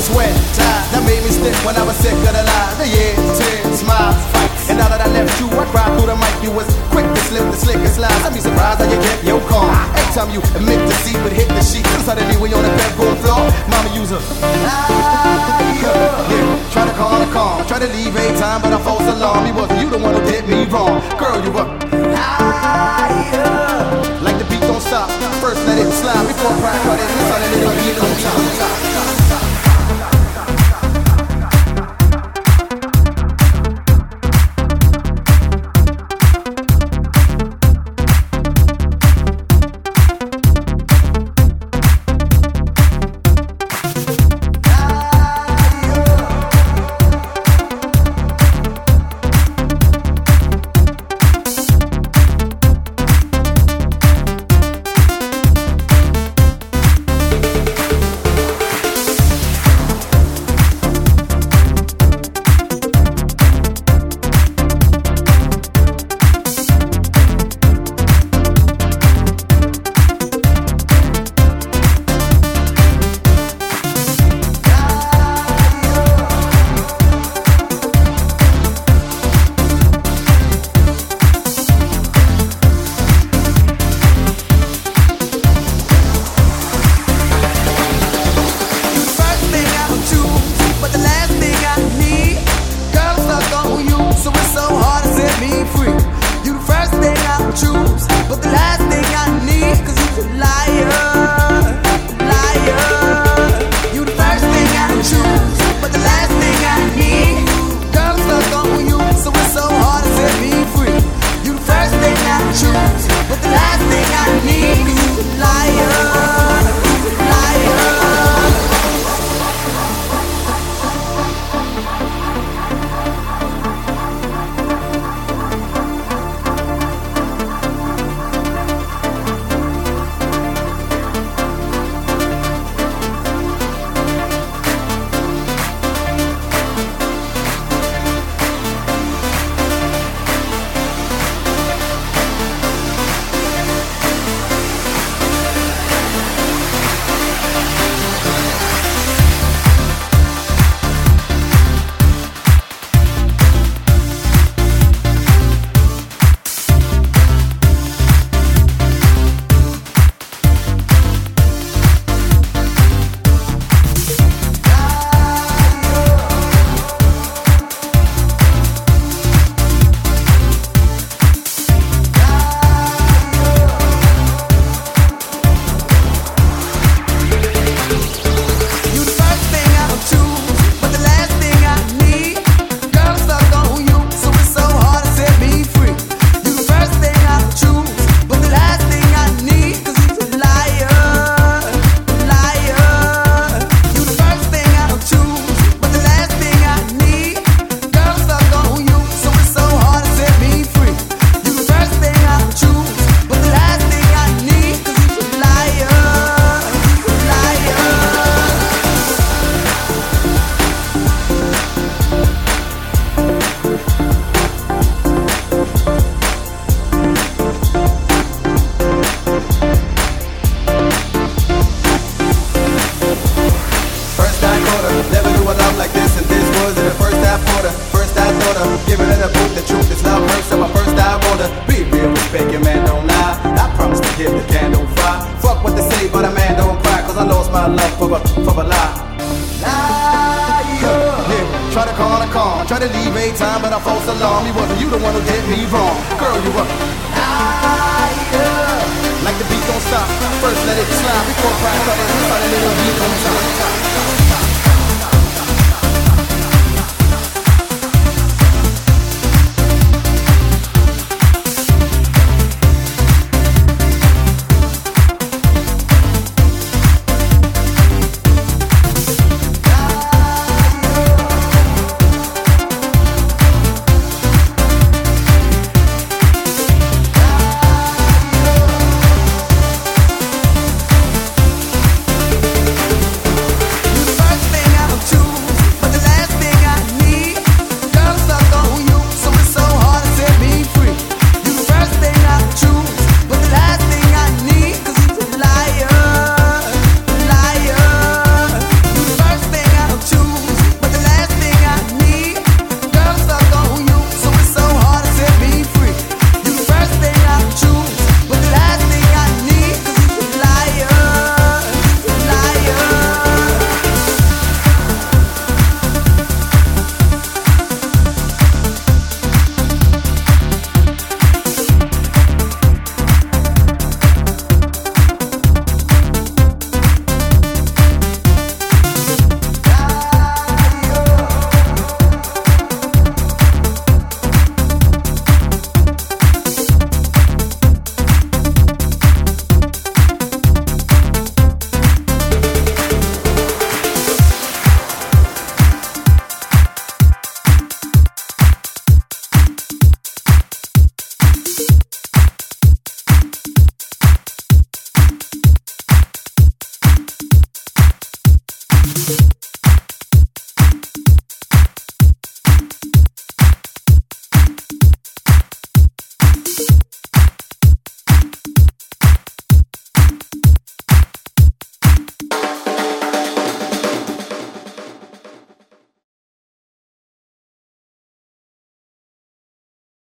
sweat, ties that made me stiff when I was sick of the lies. The years, tears, smiles, fights. And now that I left you, I cried through the mic. You was quick to slip the slickest lies. I'd be surprised how you kept your calm. Every time you admit defeat but hit the sheet, suddenly when you're on the bedroom floor, mama use a liar. Yeah, try to call it calm, try to leave a time, but I false alarm. It wasn't you the one who did me wrong. Girl, you were liar. Like the beat don't stop, first let it slide before pride cut it. Suddenly you're here on top. For a lie. Yeah, try to call it calm, try to leave a time, but I false alarm. It wasn't you the one who did me wrong. Girl, you were liar. Like the beat don't stop, first let it slide before pride cut it.